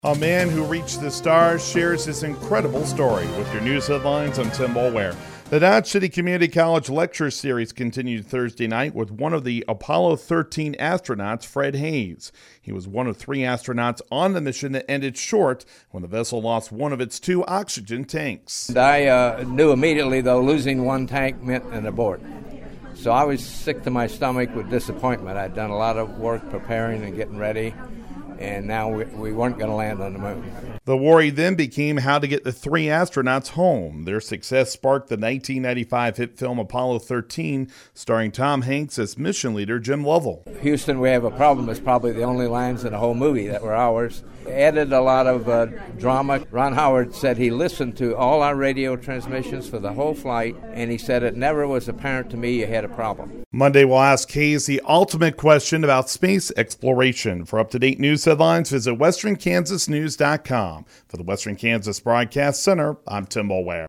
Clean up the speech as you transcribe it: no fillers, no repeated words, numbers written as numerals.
A man who reached the stars shares his incredible story. With your news headlines, I'm Tim Boulware. The Dodge City Community College Lecture Series continued Thursday night with one of the Apollo 13 astronauts, Fred Haise. He was one of 3 astronauts on the mission that ended short when the vessel lost one of its 2 oxygen tanks. I knew immediately, though, losing one tank meant an abort. So I was sick to my stomach with disappointment. I'd done a lot of work preparing and getting ready, and now we weren't going to land on the moon. The worry then became how to get the 3 astronauts home. Their success sparked the 1995 hit film Apollo 13, starring Tom Hanks as mission leader Jim Lovell. Houston, we have a problem is probably the only lines in the whole movie that were ours. Added a lot of drama. Ron Howard said he listened to all our radio transmissions for the whole flight, and he said it never was apparent to me you had a problem. Monday, we'll ask Haise the ultimate question about space exploration. For up-to-date news headlines, visit westernkansasnews.com. For the Western Kansas Broadcast Center, I'm Tim Boulware.